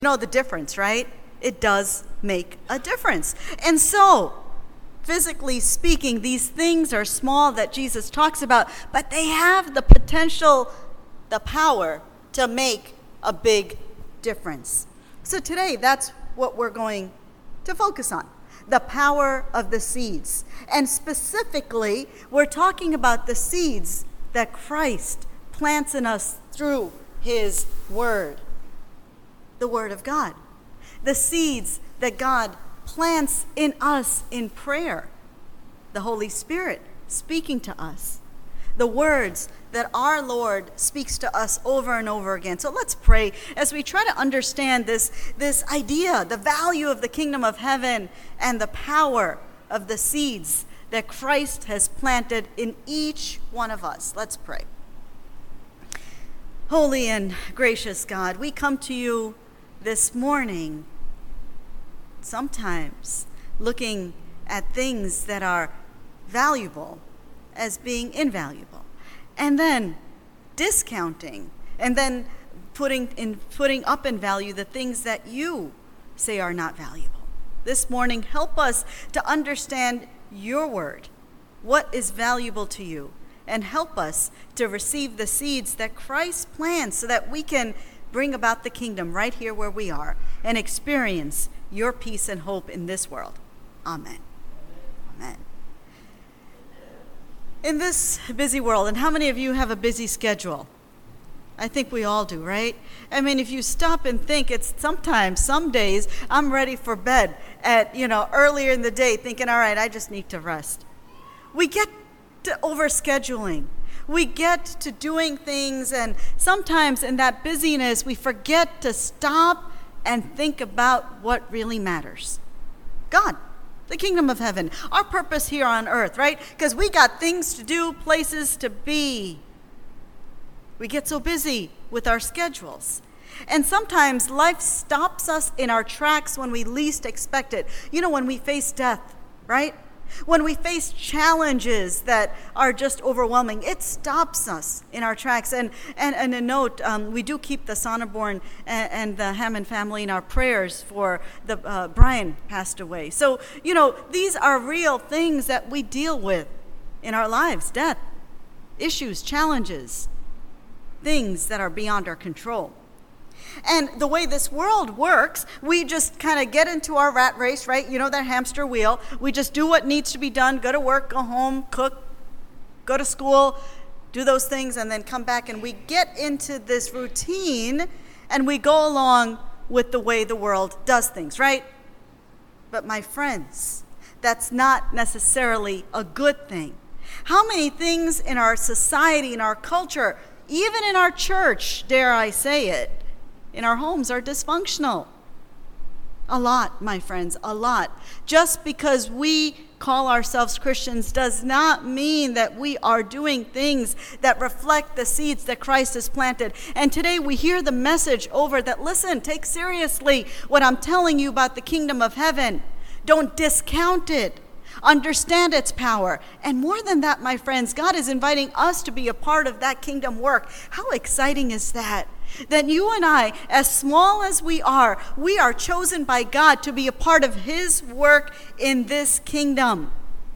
know the difference, right? It does make a difference. And so, physically speaking, these things are small that Jesus talks about, but they have the potential, the power to make a big difference. So today, that's what we're going to focus on, the power of the seeds. And specifically, we're talking about the seeds that Christ plants in us through his word. The word of God, the seeds that God plants in us in prayer, the Holy Spirit speaking to us, the words that our Lord speaks to us over and over again. So let's pray as we try to understand this idea, the value of the kingdom of heaven and the power of the seeds that Christ has planted in each one of us. Let's pray. Holy and gracious God, we come to you this morning, sometimes looking at things that are valuable as being invaluable, and then discounting, and then putting up in value the things that you say are not valuable. This morning, help us to understand your word, what is valuable to you, and help us to receive the seeds that Christ plants so that we can bring about the kingdom right here where we are and experience your peace and hope in this world. Amen. Amen. In this busy world, and how many of you have a busy schedule? I think we all do, right? I mean, if you stop and think, it's sometimes, some days, I'm ready for bed at, earlier in the day thinking, all right, I just need to rest. We get to overscheduling. We get to doing things, and sometimes in that busyness, we forget to stop and think about what really matters. God, the kingdom of heaven, our purpose here on earth, right? Because we got things to do, places to be. We get so busy with our schedules. And sometimes life stops us in our tracks when we least expect it. When we face death, right? When we face challenges that are just overwhelming, it stops us in our tracks. And a note, we do keep the Sonneborn and the Hammond family in our prayers for the Brian passed away. So, these are real things that we deal with in our lives, death, issues, challenges, things that are beyond our control. And the way this world works, we just kind of get into our rat race, right? That hamster wheel. We just do what needs to be done, go to work, go home, cook, go to school, do those things, and then come back. And we get into this routine, and we go along with the way the world does things, right? But my friends, that's not necessarily a good thing. How many things in our society, in our culture, even in our church, dare I say it, in our homes are dysfunctional? A lot, my friends, a lot. Just because we call ourselves Christians does not mean that we are doing things that reflect the seeds that Christ has planted. And today we hear the message over that, listen, take seriously what I'm telling you about the kingdom of heaven. Don't discount it. Understand its power. And more than that, my friends, God is inviting us to be a part of that kingdom work. How exciting is that? That you and I, as small as we are chosen by God to be a part of his work in this kingdom.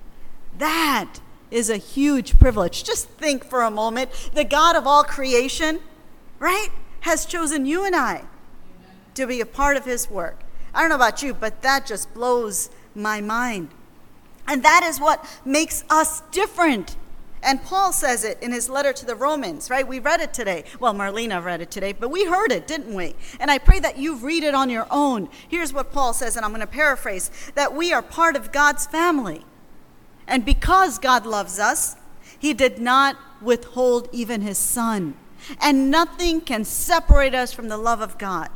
That is a huge privilege. Just think for a moment. The God of all creation, right, has chosen you and I to be a part of his work. I don't know about you, but that just blows my mind. And that is what makes us different. And Paul says it in his letter to the Romans, right? We read it today. Well, Marlena read it today, but we heard it, didn't we? And I pray that you read it on your own. Here's what Paul says, and I'm going to paraphrase, that we are part of God's family. And because God loves us, he did not withhold even his son. And nothing can separate us from the love of God.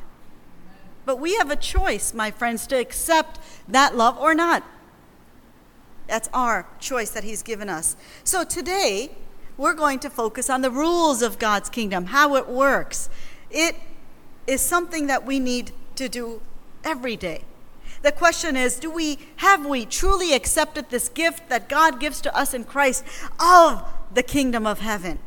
But we have a choice, my friends, to accept that love or not. That's our choice that he's given us. So today, we're going to focus on the rules of God's kingdom, how it works. It is something that we need to do every day. The question is, have we truly accepted this gift that God gives to us in Christ of the kingdom of heaven?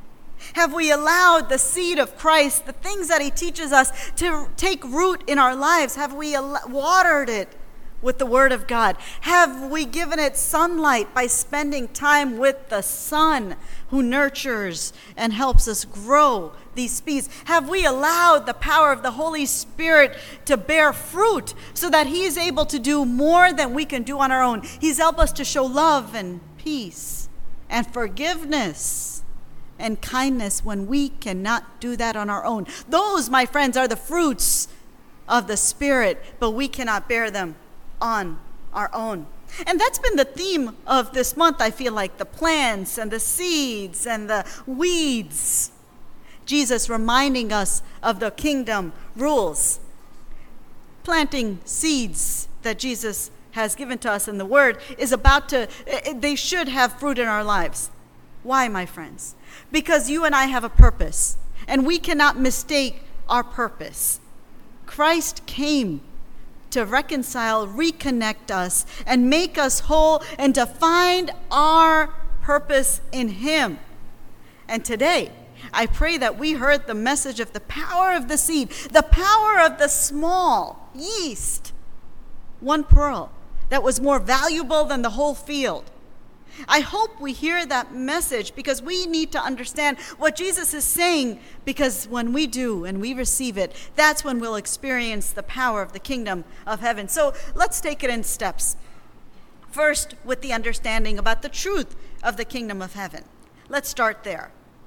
Have we allowed the seed of Christ, the things that he teaches us, to take root in our lives? Have we watered it with the Word of God? Have we given it sunlight by spending time with the Son who nurtures and helps us grow these seeds? Have we allowed the power of the Holy Spirit to bear fruit so that he is able to do more than we can do on our own? He's helped us to show love and peace and forgiveness and kindness when we cannot do that on our own. Those, my friends, are the fruits of the Spirit, but we cannot bear them on our own. And that's been the theme of this month, I feel like, the plants and the seeds and the weeds. Jesus reminding us of the kingdom rules. Planting seeds that Jesus has given to us in the Word they should have fruit in our lives. Why, my friends? Because you and I have a purpose, and we cannot mistake our purpose. Christ came to reconcile, reconnect us, and make us whole, and to find our purpose in him. And today, I pray that we heard the message of the power of the seed, the power of the small yeast, one pearl that was more valuable than the whole field. I hope we hear that message, because we need to understand what Jesus is saying, because when we do and we receive it, that's when we'll experience the power of the kingdom of heaven. So let's take it in steps. First, with the understanding about the truth of the kingdom of heaven. Let's start there.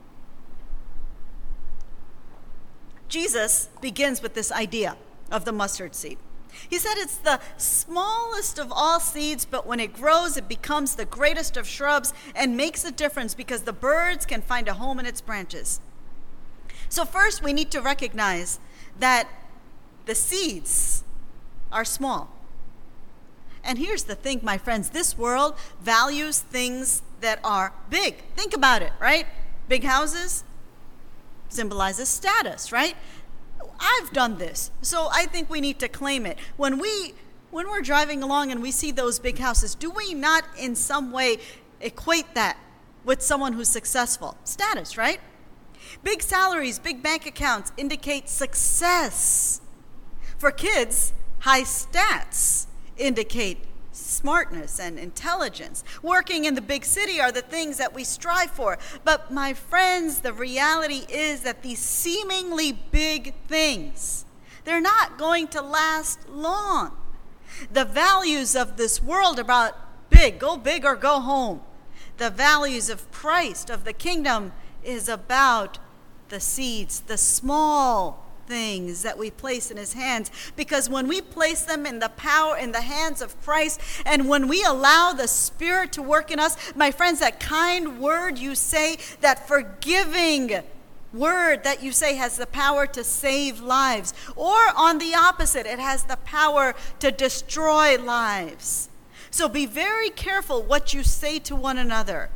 Jesus begins with this idea of the mustard seed. He said it's the smallest of all seeds, but when it grows, it becomes the greatest of shrubs and makes a difference because the birds can find a home in its branches. So first, we need to recognize that the seeds are small. And here's the thing, my friends, this world values things that are big. Think about it, right? Big houses symbolizes status, right? I've done this, so I think we need to claim it. When we're driving along and we see those big houses, do we not in some way equate that with someone who's successful? Status, right? Big salaries, big bank accounts indicate success. For kids, high stats indicate smartness and intelligence. Working in the big city are the things that we strive for. But my friends, the reality is that these seemingly big things, they're not going to last long. The values of this world about go big or go home. The values of Christ, of the kingdom, is about the seeds, the small things that we place in his hands, because when we place them in the power in the hands of Christ, and when we allow the Spirit to work in us, my friends, that kind word you say, that forgiving word that you say, has the power to save lives, or on the opposite, it has the power to destroy lives. So be very careful what you say to one another,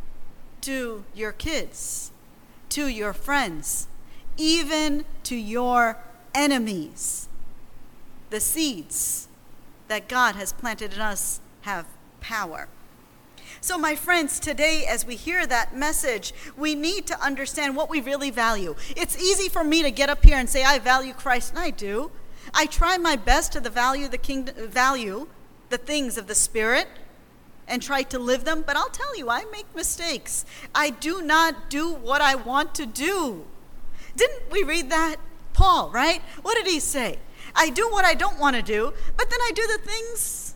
to your kids, to your friends, even to your enemies. The seeds that God has planted in us have power. So my friends, today as we hear that message, we need to understand what we really value. It's easy for me to get up here and say, I value Christ, and I do. I try my best to value the things of the Spirit and try to live them, but I'll tell you, I make mistakes. I do not do what I want to do. Didn't we read that? Paul, right? What did he say? I do what I don't want to do, but then I do the things,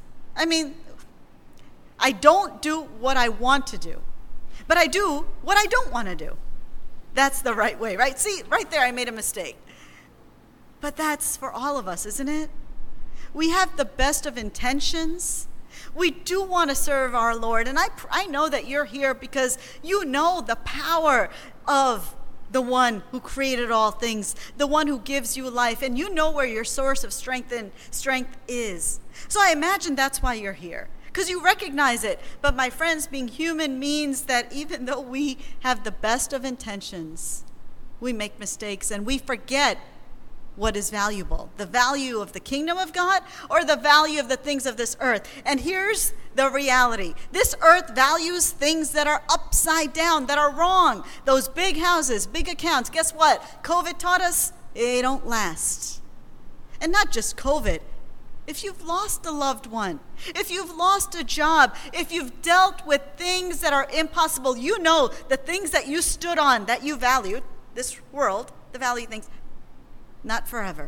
I don't do what I want to do, but I do what I don't want to do. That's the right way, right? See, right there I made a mistake. But that's for all of us, isn't it? We have the best of intentions. We do want to serve our Lord, and I know that you're here because you know the power of the one who created all things, the one who gives you life, and you know where your source of strength is. So I imagine that's why you're here, because you recognize it. But my friends, being human means that even though we have the best of intentions, we make mistakes and we forget what is valuable, the value of the kingdom of God or the value of the things of this earth. And here's the reality. This earth values things that are upside down, that are wrong. Those big houses, big accounts. Guess what? COVID taught us they don't last. And not just COVID. If you've lost a loved one, if you've lost a job, if you've dealt with things that are impossible, you know the things that you stood on, that you valued, this world, the value things, not forever.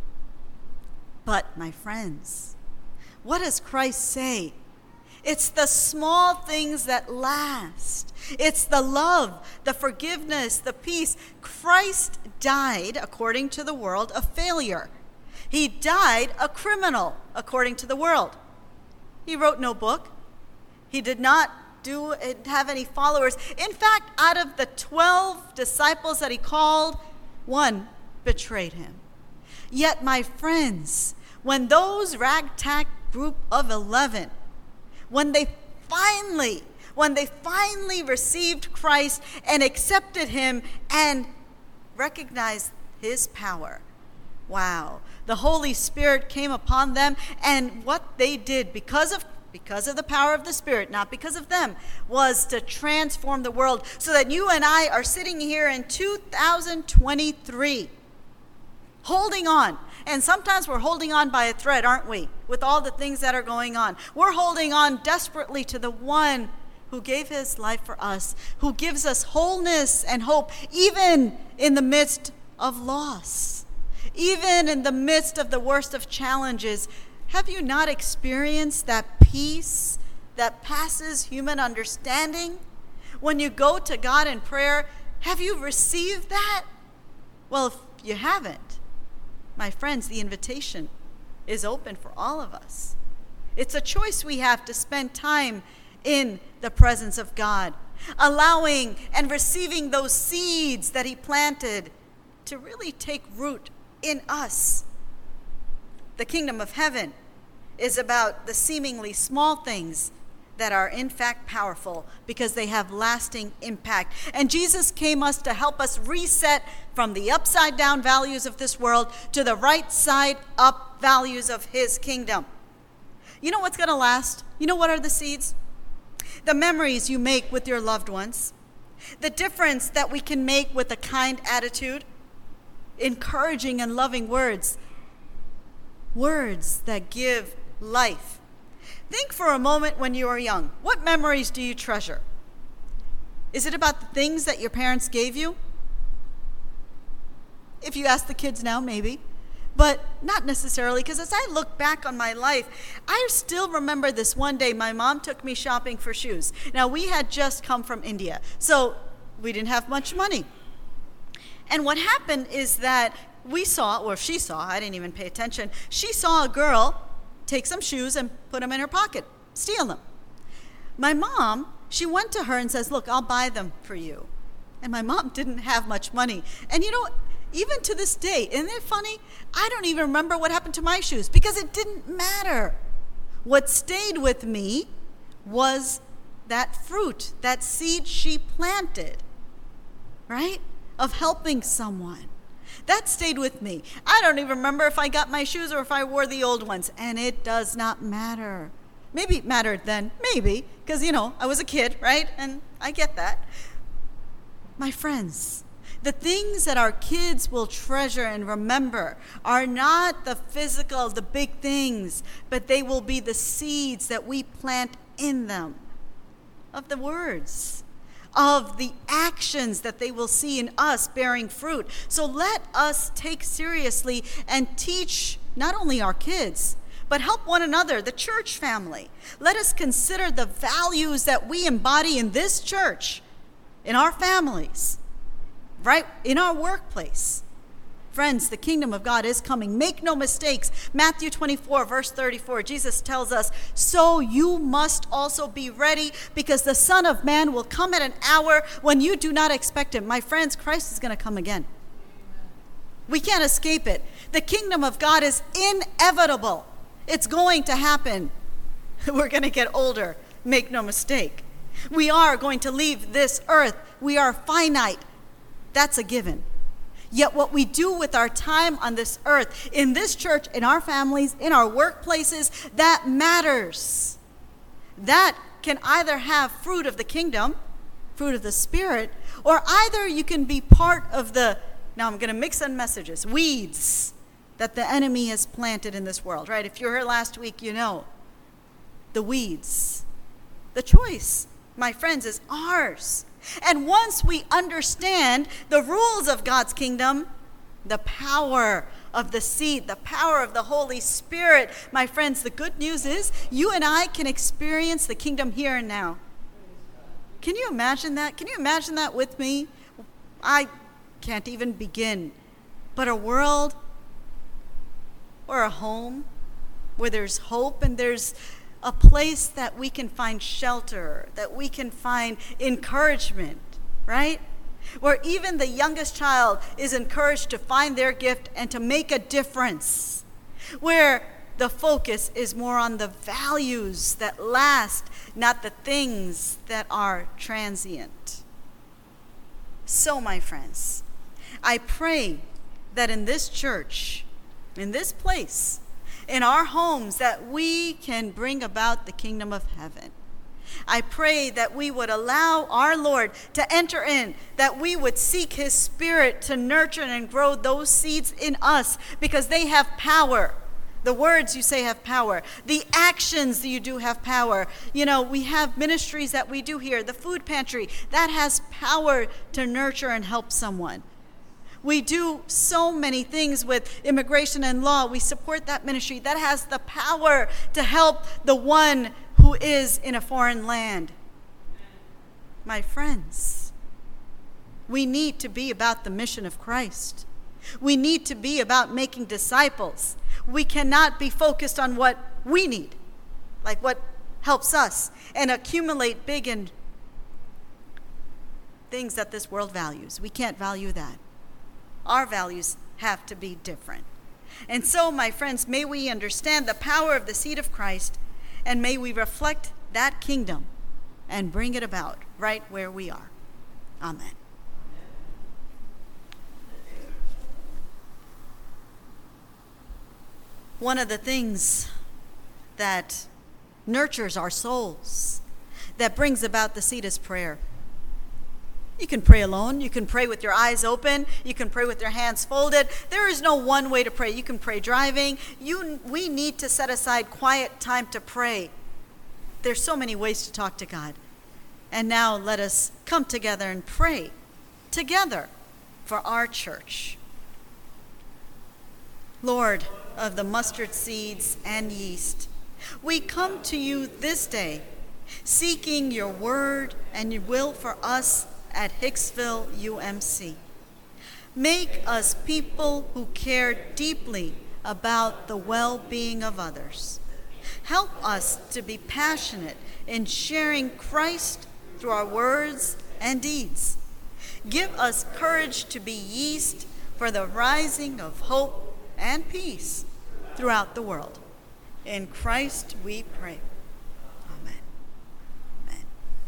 But, my friends, what does Christ say? It's the small things that last. It's the love, the forgiveness, the peace. Christ died, according to the world, a failure. He died a criminal, according to the world. He wrote no book. He did not have any followers. In fact, out of the 12 disciples that he called, one betrayed him. Yet, my friends, when those ragtag group of 11, when they finally received Christ and accepted him and recognized his power, wow, the Holy Spirit came upon them, and what they did because of the power of the Spirit, not because of them, was to transform the world so that you and I are sitting here in 2023 holding on. And sometimes we're holding on by a thread, aren't we? With all the things that are going on. We're holding on desperately to the one who gave his life for us, who gives us wholeness and hope, even in the midst of loss, even in the midst of the worst of challenges. Have you not experienced that peace that passes human understanding? When you go to God in prayer, have you received that? Well, if you haven't, my friends, the invitation is open for all of us. It's a choice we have to spend time in the presence of God, allowing and receiving those seeds that he planted to really take root in us. The kingdom of heaven is about the seemingly small things that are in fact powerful because they have lasting impact. And Jesus came to help us reset from the upside down values of this world to the right side up values of his kingdom. You know what's going to last? You know what are the seeds? The memories you make with your loved ones, the difference that we can make with a kind attitude, encouraging and loving words that give life. Think for a moment when you were young. What memories do you treasure? Is it about the things that your parents gave you? If you ask the kids now, maybe. But not necessarily, because as I look back on my life, I still remember this one day my mom took me shopping for shoes. Now, we had just come from India, so we didn't have much money. And what happened is that she saw, I didn't even pay attention, she saw a girl take some shoes and put them in her pocket, steal them. My mom, she went to her and says, look, I'll buy them for you. And my mom didn't have much money. And you know, even to this day, isn't it funny? I don't even remember what happened to my shoes because it didn't matter. What stayed with me was that fruit, that seed she planted, right? Of helping someone. That stayed with me. I don't even remember if I got my shoes or if I wore the old ones, and it does not matter. Maybe it mattered then, maybe, because, I was a kid, right? And I get that. My friends, the things that our kids will treasure and remember are not the physical, the big things, but they will be the seeds that we plant in them, of the words, of the actions that they will see in us bearing fruit. So let us take seriously and teach not only our kids, but help one another, the church family. Let us consider the values that we embody in this church, in our families, right, in our workplace. Friends, the kingdom of God is coming. Make no mistakes. Matthew 24, verse 34, Jesus tells us, so you must also be ready because the Son of Man will come at an hour when you do not expect him. My friends, Christ is going to come again. We can't escape it. The kingdom of God is inevitable. It's going to happen. We're going to get older. Make no mistake. We are going to leave this earth. We are finite. That's a given. Yet what we do with our time on this earth, in this church, in our families, in our workplaces, that matters. That can either have fruit of the kingdom, fruit of the Spirit, or either you can be part of the, now I'm going to mix in messages, weeds that the enemy has planted in this world, right? If you were here last week, you know, the weeds. The choice, my friends, is ours. And once we understand the rules of God's kingdom, the power of the seed, the power of the Holy Spirit, my friends, the good news is you and I can experience the kingdom here and now. Can you imagine that? Can you imagine that with me? I can't even begin. But a world or a home where there's hope and there's a place that we can find shelter, that we can find encouragement, right? Where even the youngest child is encouraged to find their gift and to make a difference. Where the focus is more on the values that last, not the things that are transient. So, my friends, I pray that in this church, in this place, in our homes, that we can bring about the kingdom of heaven. I pray that we would allow our Lord to enter in, that we would seek his Spirit to nurture and grow those seeds in us because they have power. The words you say have power. The actions that you do have power. You know, we have ministries that we do here. The food pantry, that has power to nurture and help someone. We do so many things with immigration and law. We support that ministry. That has the power to help the one who is in a foreign land. My friends, we need to be about the mission of Christ. We need to be about making disciples. We cannot be focused on what we need, like what helps us, and accumulate big and things that this world values. We can't value that. Our values have to be different. And so, my friends, may we understand the power of the seed of Christ, and may we reflect that kingdom and bring it about right where we are. Amen. One of the things that nurtures our souls, that brings about the seed, is prayer. You can pray alone. You can pray with your eyes open. You can pray with your hands folded. There is no one way to pray. You can pray driving. We need to set aside quiet time to pray. There's so many ways to talk to God. And now let us come together and pray together for our church. Lord of the mustard seeds and yeast, we come to you this day, seeking your word and your will for us at Hicksville UMC. Make us people who care deeply about the well-being of others. Help us to be passionate in sharing Christ through our words and deeds. Give us courage to be yeast for the rising of hope and peace throughout the world. In Christ we pray.